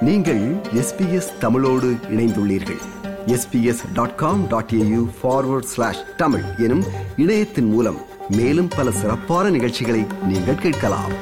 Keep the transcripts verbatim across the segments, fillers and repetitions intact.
நீங்கள் S B S தமிழோடு இணைந்துள்ளீர்கள். S B S dot com dot A U forward slash Tamil எனும் இணையத்தின் மூலம் மேலும் பல சிறப்பான நிகழ்ச்சிகளை நீங்கள் கேட்கலாம்.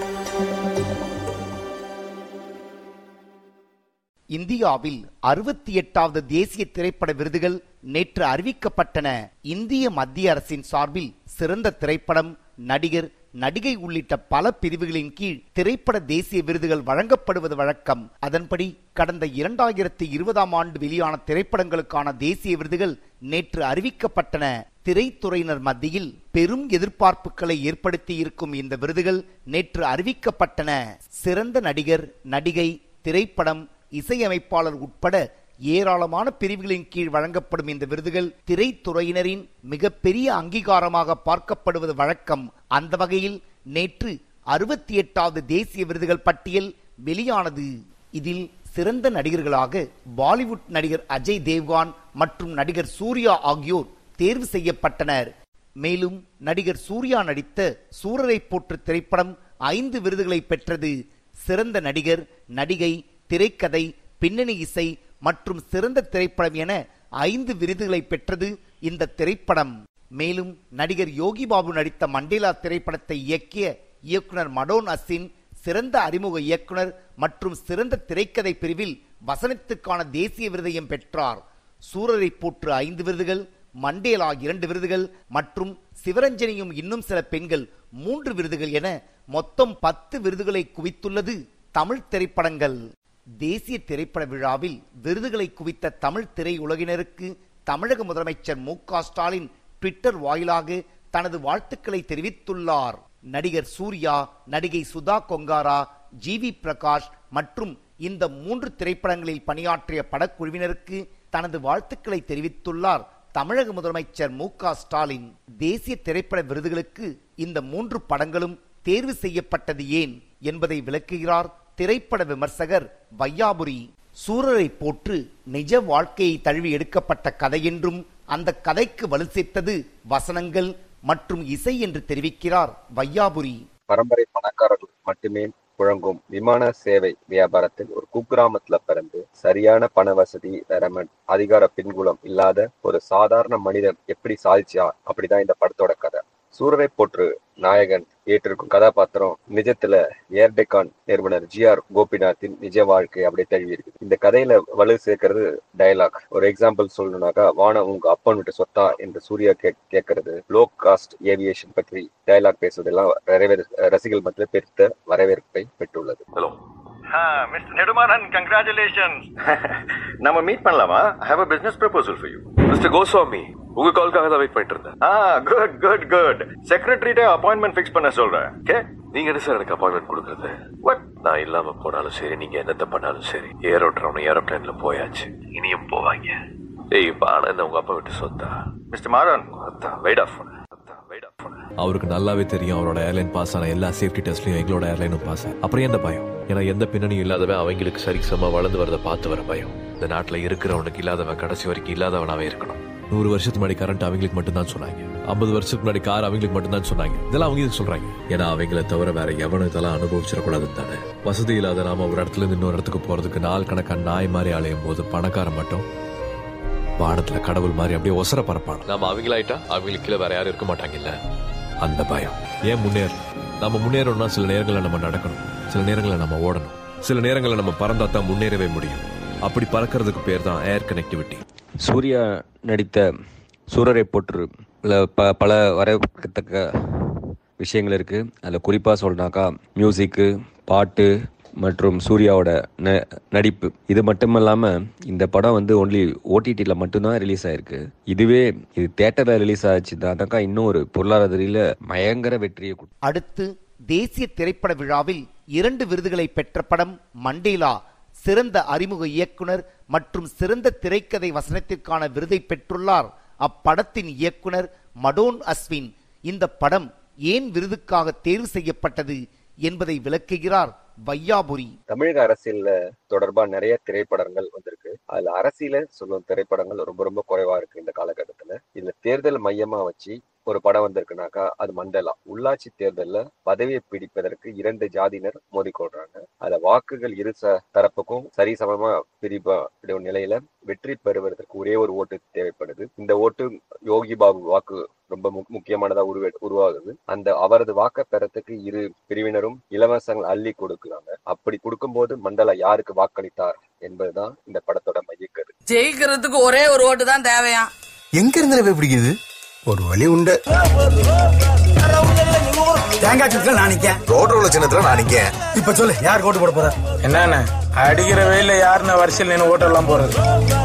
இந்தியாவில் அறுபத்தி எட்டாவது தேசிய திரைப்பட விருதுகள் நேற்று அறிவிக்கப்பட்டன. இந்திய மத்திய அரசின் சார்பில் சிறந்த திரைப்படம், நடிகர், நடிகை உள்ளிட்ட பல பிரிவுகளின் கீழ் திரைப்பட தேசிய விருதுகள் வழங்கப்படுவது வழக்கம். அதன்படி கடந்த இரண்டாயிரத்தி இருபதாம் ஆண்டு வெளியான திரைப்படங்களுக்கான தேசிய விருதுகள் நேற்று அறிவிக்கப்பட்டன. திரைத்துறையினர் மத்தியில் பெரும் எதிர்பார்ப்புகளை ஏற்படுத்தி இருக்கும் இந்த விருதுகள் நேற்று அறிவிக்கப்பட்டன. சிறந்த நடிகர், நடிகை, திரைப்படம், இசையமைப்பாளர் உட்பட ஏராளமான பிரிவுகளின் கீழ் வழங்கப்படும் இந்த விருதுகள் திரைத்துறையினரின் மிகப்பெரிய அங்கீகாரமாக பார்க்கப்படுவது வழக்கம். அந்த வகையில் நேற்று அறுபத்தி எட்டாவது தேசிய விருதுகள் பட்டியல் வெளியானது. இதில் சிறந்த நடிகர்களாக பாலிவுட் நடிகர் அஜய் தேவ்கான் மற்றும் நடிகர் சூர்யா ஆகியோர் தேர்வு செய்யப்பட்டனர். மேலும் நடிகர் சூர்யா நடித்த சூரரை போற்று திரைப்படம் ஐந்து விருதுகளை பெற்றது. சிறந்த நடிகர், நடிகை, திரைக்கதை, பின்னணி இசை மற்றும் சிறந்த திரைப்படம் என ஐந்து விருதுகளை பெற்றது இந்த திரைப்படம். மேலும் நடிகர் யோகி பாபு நடித்த மண்டேலா திரைப்படத்தை இயக்கிய இயக்குனர் மடோன் அசின் சிறந்த அறிமுக இயக்குனர் மற்றும் சிறந்த திரைக்கதை பிரிவில் வசனத்துக்கான தேசிய விருதையும் பெற்றார். சூரரை போற்று ஐந்து விருதுகள், மண்டேலா இரண்டு விருதுகள் மற்றும் சிவரஞ்சனியும் இன்னும் சில பெண்கள் மூன்று விருதுகள் என மொத்தம் பத்து விருதுகளை குவித்துள்ளது தமிழ் திரைப்படங்கள். தேசிய திரைப்பட விழாவில் விருதுகளை குவித்த தமிழ் திரையுலகினருக்கு தமிழக முதலமைச்சர் மு க ஸ்டாலின் ட்விட்டர் வாயிலாக தனது வாழ்த்துக்களை தெரிவித்துள்ளார். நடிகர் சூர்யா, நடிகை சுதா கொங்காரா, ஜி வி பிரகாஷ் மற்றும் இந்த மூன்று திரைப்படங்களில் பணியாற்றிய படக்குழுவினருக்கு தனது வாழ்த்துக்களை தெரிவித்துள்ளார் தமிழக முதலமைச்சர் மு க ஸ்டாலின். தேசிய திரைப்பட விருதுகளுக்கு இந்த மூன்று படங்களும் தேர்வு செய்யப்பட்டது ஏன் என்பதை விளக்குகிறார் திரைப்பட விமர்சகர் வையாபுரி. சூரரை போற்று நிஜ வாழ்க்கையை தழுவி எடுக்கப்பட்ட கதை என்றும் அந்த கதைக்கு வலு சேர்த்தது வசனங்கள் மற்றும் இசை என்று தெரிவிக்கிறார் வையாபுரி. பரம்பரை பணக்காரர்கள் மட்டுமே புழங்கும் விமான சேவை வியாபாரத்தில் ஒரு குக்கிராமத்துல பிறந்து சரியான பண வசதி, திறமை, அதிகார பின்புலம் இல்லாத ஒரு சாதாரண மனிதன் எப்படி சாதிச்சா, அப்படிதான் இந்த படத்தோட கதை. சூரரை போற்று நாயகன் ஏற்றிருக்கும் கதாபாத்திரம் நிஜத்துல ஏர்டெக்கான் நிறுவனர் ஜி ஆர் கோபிநாத்தின் நிஜ வாழ்க்கை அப்படி தழுவி இருக்கு. இந்த கதையில வலு சேர்க்கிறது டயலாக். ஒரு எக்ஸாம்பிள் சொல்லணும்னாக்கா, வானம் உங்க அப்பன் விட்டு சொத்தா என்று சூர்யா கே கேட்கறது லோ காஸ்ட் ஏவியேஷன் பற்றி டயலாக் பேசுவதெல்லாம் ரசிகர்கள் மத்தியில் பெருத்த வரவேற்பை பெற்றுள்ளது. Hello mister Nedumaran, congratulations. நம்ம மீட் பண்ணலாமா? I have a business proposal for you. Mister Goswami, உங்க கால்காக தான் வெயிட் பண்ணிட்டு இருந்தேன். Ah good good good. செக்ரட்டரிட்ட அப்பாயின்ட்மெண்ட் ஃபிக்ஸ் பண்ண சொல்றேன். ஓகே, நீங்க என்ன சார் எனக்கு அப்பாயின்ட்மெண்ட் கொடுக்கறது? வாட்? நான் இல்லாம போனாலும் சரி, நீங்க என்னத்த பண்ணாலும் சரி, ஏரோட்ரவன் ஏரோப்ளேன்ல போயாச்சு, இனியும் போவாங்க. ஏய், இப்ப ஆனந்த உங்க அப்பா விட்டு சொத்தா? மிஸ்டர் மாறன், வெயிட் ஆஃப் அவருக்கு நல்லாவே தெரியும் அவரோட ஏர்லைன் பாஸ் ஆன எல்லா சேஃப்டி டெஸ்ட்லயும் எங்களோட ஏர்லைனும் பாஸ். அப்புறம் எந்த பயம்? ஏன்னா எந்த பின்னணியும் இல்லாதவன் அவங்களுக்கு சரிசமா வளர்ந்து வரதை பார்த்து வர பயம். இந்த நாட்டுல இருக்கிறவனுக்கு இல்லாதவன் கடைசி வரைக்கும் இல்லாதவனாவே இருக்கணும். நூறு வருஷத்துக்கு முன்னாடி கரண்ட் அவங்களுக்கு மட்டும் தான் சொன்னாங்க. ஐம்பது வருஷத்துக்கு முன்னாடி கார் அவங்களுக்கு மட்டும் தான் சொன்னாங்க. இதெல்லாம் அவங்க இதுக்கு சொல்றாங்க ஏன்னா அவங்களை தவிர வேற எவனும் இதெல்லாம் அனுபவிச்சிடக்கூடாதுன்னு தானே. வசதி இல்லாத நாம ஒரு இடத்துல இருந்து இன்னொரு இடத்துக்கு போறதுக்கு நாள் கணக்கா நாய் மாதிரி அலையும் போது பணக்காரன் மட்டும் வானத்துல கடவுள் மாதிரி அப்படியே ஒசர பரப்பான. நாம அவங்களாயிட்டா அவங்களுக்கு கீழே வேற யாரும் இருக்க மாட்டாங்க. இல்ல அந்த பயம். ஏன் முன்னேற நம்ம முன்னேறணும்னா சில நேரங்களில் நம்ம நடக்கணும், சில நேரங்களில் நம்ம ஓடணும், சில நேரங்களில் நம்ம பறந்தா தான் முன்னேறவே முடியும். அப்படி பறக்கிறதுக்கு பேர் தான் ஏர் கனெக்டிவிட்டி. சூர்யா நடித்த சூரரை போற்று ப பல வரவேற்கத்தக்க விஷயங்கள் இருக்கு. அதில் குறிப்பாக சொல்லனாக்கா மியூசிக்கு, பாட்டு மற்றும் சூர்யாவோட ந நடிப்பு. இது மட்டும் இல்லாமல் இந்த படம் வந்து ஒன்லி ஓடிடியில் மட்டும்தான் ரிலீஸ் ஆயிருக்கு. இதுவே இது தியேட்டரில் ரிலீஸ் ஆச்சுதானாக்கா இன்னும் ஒரு பொருளாதார பயங்கர வெற்றியை கொடுக்கும். அடுத்து தேசிய திரைப்பட விழாவில் இரண்டு விருதுகளை பெற்ற படம் மண்டேலா. சிறந்த அறிமுக இயக்குனர் மற்றும் சிறந்த திரைக்கதை வசனத்திற்கான விருதை பெற்றுள்ளார் அப்படத்தின் இயக்குனர் மடோன் அஸ்வின். இந்த படம் ஏன் விருதுக்காக தேர்வு செய்யப்பட்டது என்பதை விளக்குகிறார் வையாபுரி. தமிழக அரசியல்ல தொடர்பா நிறைய திரைப்படங்கள் வந்திருக்கு. அதுல அரசியல சொல்லும் திரைப்படங்கள் ரொம்ப ரொம்ப குறைவா இருக்கு இந்த காலகட்டத்துல. இதுல தேர்தல் மையமா வச்சு ஒரு படம் வந்திருக்குனாக்கா அது மண்டேலா. உள்ளாட்சி தேர்தல்ல பதவியை பிடிப்பதற்கு இரண்டு ஜாதியினர் மோதிக்கொள்றாங்க. அத வாக்குகள் இரு தரப்புக்கும் சரிசமமா பிரிப்படும் நிலையில வெற்றி பெறுவதற்கு ஒரே ஒரு ஓட்டு தேவைப்படுது. இந்த ஓட்டு யோகி பாபு வாக்கு ரொம்ப முக்கியமானதா உருவ உருவாகுது. அந்த அவரது வாக்க பெறத்துக்கு இரு பிரிவினரும் இலவசங்கள் அள்ளி கொடுக்குறாங்க. அப்படி கொடுக்கும் போது மண்டேலா யாருக்கு வாக்களித்தார் என்பதுதான் இந்த படத்தோட மையக்கரு. ஜெயிக்கிறதுக்கு ஒரே ஒரு ஓட்டு தான் தேவையா? எங்க இருந்து பிடிக்குது? ஒரு வழி உண்டு. தேங்காய் சின்னத்துல நானிக்க ரோட்ரோல சின்னத்துல நானிக்க. இப்ப சொல்லு, யாருக்கு ஓட்டு போட போற? என்ன அடிக்கிற வெயில யாருன்னு வரிசையில் நின்று ஓட்டு எல்லாம் போறது?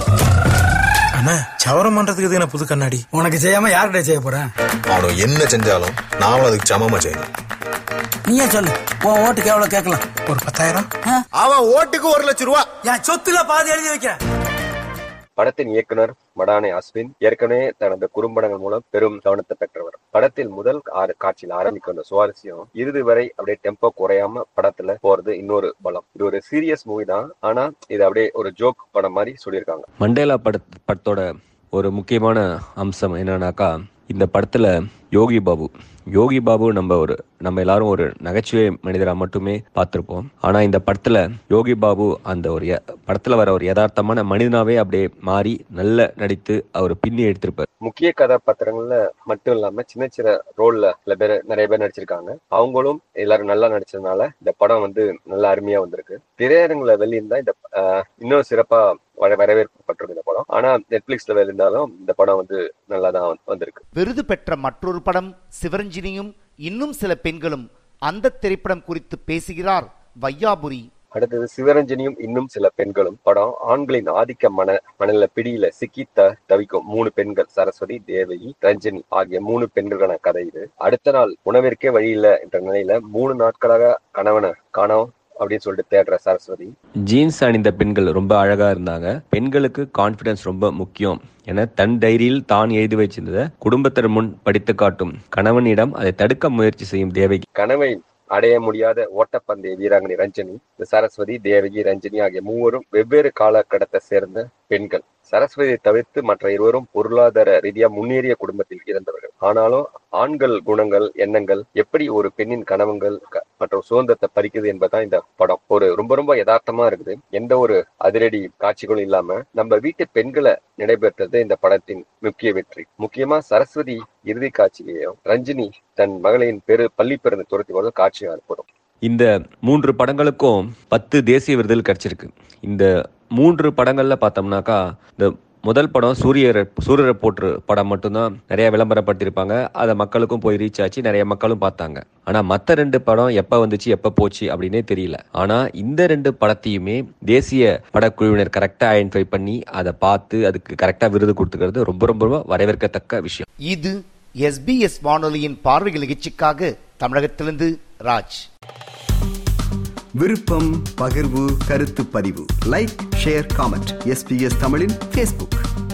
அண்ணா சவரம் பண்றதுக்கு என்ன புது கண்ணாடி? உனக்கு செய்யாம யார்கிட்ட செய்ய போறேன்? அவனும் என்ன செஞ்சாலும் நானும் அதுக்கு சமமா செய்யணும். நீயே சொல்லு, உன் ஓட்டுக்கு எவ்வளவு கேட்கலாம்? ஒரு பத்தாயிரம். அவன் ஓட்டுக்கு ஒரு லட்சம் ரூபா. என் சொத்துல பாதி எழுதி வைக்க. படத்தின் இயக்குனர் மடானே அஸ்வின் ஏற்கனவே தனது குறும்படங்கள் மூலம் பெரும் கவனத்தை பெற்றவர். படத்தில் முதல் ஆறு காட்சியில் ஆரம்பிக்கும் அந்த சுவாரஸ்யம் இறுதி வரை அப்படியே டெம்போ குறையாம படத்துல போறது இன்னொரு பலம். இது ஒரு சீரியஸ் மூவி தான், ஆனா இது அப்படியே ஒரு ஜோக் படம் மாதிரி சொல்லியிருக்காங்க. மண்டேலா பட படத்தோட ஒரு முக்கியமான அம்சம் என்னன்னாக்கா, இந்த படத்துல யோகி பாபு யோகி பாபு நம்ம ஒரு நம்ம எல்லாரும் ஒரு நகைச்சுவை மனிதரா மட்டுமே பார்த்திருப்போம். ஆனா இந்த படத்துல யோகி பாபு அந்த ஒரு படத்துல வர ஒரு யதார்த்தமான மனிதனாவே அப்படியே மாறி நல்ல நடித்து அவர் பின்னி எடுத்திருப்பார். முக்கிய கதாபாத்திரங்கள்ல மட்டும் இல்லாம சின்ன சின்ன ரோல்ல சில பேர் நிறைய பேர் நடிச்சிருக்காங்க. அவங்களும் எல்லாரும் நல்லா நடிச்சதுனால இந்த படம் வந்து நல்ல அருமையா வந்திருக்கு. திரையரங்குல வெளியிருந்தா இந்த இன்னும் சிறப்பா வரவேற்பப்பட்டிருக்கு இந்த படம். ஆனா நெட்ஃபிளிக்ஸ்ல வெளியிருந்தாலும் இந்த படம் வந்து நல்லா தான் வந்திருக்கு. விருது பெற்ற மற்றொரு படம் சிவரஞ்சனியும் இன்னும் சில பெண்களும். அந்த திரைப்படம் குறித்து பேசுகிறார் வையாபுரி. அடுத்தது சிவரஞ்சனியும் இன்னும் சில பெண்களும் படம் ஆண்களின் ஆதிக்க மன மனநில பிடியில சிக்கி தவிக்கும் மூணு பெண்கள், சரஸ்வதி, தேவகி, ரஞ்சனி ஆகிய மூணு பெண்களுக்கான கதை இது. அடுத்த நாள் உணவிற்கே வழியில்லை என்ற நிலையில மூணு நாட்களாக கணவனை காணோம் அப்படின்னு சொல்லிட்டு தேடுற சரஸ்வதி. ஜீன்ஸ் அணிந்த பெண்கள் ரொம்ப அழகா இருந்தாங்க. பெண்களுக்கு கான்பிடன்ஸ் ரொம்ப முக்கியம் என தன் டைரியில் தான் எழுதி வச்சிருந்தத குடும்பத்தினர் முன் படித்து காட்டும் கணவனிடம் அதை தடுக்க முயற்சி செய்யும் தேவகி. கணவை அடைய முடியாத ஓட்டப்பந்தய வீராங்கனை ரஞ்சனி, சரஸ்வதி, தேவகி, ரஞ்சனி ஆகிய மூவரும் வெவ்வேறு காலகட்டத்தை சேர்ந்த பெண்கள். சரஸ்வதியை தவிர்த்து மற்ற இருவரும் பொருளாதார ரீதியா முன்னேறிய குடும்பத்தில் இருந்தவர்கள். ஆனாலும் ஆண்கள் குணங்கள், எண்ணங்கள் எப்படி ஒரு பெண்ணின் கனவுகள் மற்றும் சுதந்திரத்தை பறிக்குது என்பதுதான் இந்த படம். ஒரு ரொம்ப ரொம்ப யதார்த்தமா இருக்குது. எந்த ஒரு அதிரடி காட்சிகளும் இல்லாம நம்ம வீட்டு பெண்களை நடைபெற்றது இந்த படத்தின் முக்கிய வெற்றி. முக்கியமா சரஸ்வதி இறுதி காட்சியையும் ரஞ்சினி தன் மகளின் பெரு பள்ளி பிறந்து துரத்தி போது காட்சியும் ஏற்படும். இந்த மூன்று படங்களுக்கும் பத்து தேசிய விருதுகள் கிடைச்சிருக்கு. இந்த மூன்று படங்கள்ல பார்த்தோம்னாக்கா, இந்த முதல் படம் சூரியர் சூரியரை போற்று படம் மட்டும்தான் நிறைய விளம்பரப்படுத்திருப்பாங்க. அதை மக்களுக்கும் போய் ரீச் ஆச்சு, நிறைய மக்களும் பார்த்தாங்க. ஆனா மற்ற ரெண்டு படம் எப்ப வந்துச்சு எப்ப போச்சு அப்படின்னே தெரியல. ஆனா இந்த ரெண்டு படத்தையுமே தேசிய படக்குழுவினர் கரெக்டா ஐடென்டிஃபை பண்ணி அதை பார்த்து அதுக்கு கரெக்டா விருது கொடுத்துக்கிறது ரொம்ப ரொம்ப வரவேற்கத்தக்க விஷயம். இது எஸ்பிஎஸ் வானொலியின் பார்வைகள் நிகழ்ச்சிக்காக தமிழகத்திலிருந்து ராஜ். விருப்பம், பகிர்வு, கருத்து பதிவு, லைக், ஷேர், காமெண்ட். எஸ்பிஎஸ் தமிழின் ஃபேஸ்புக்.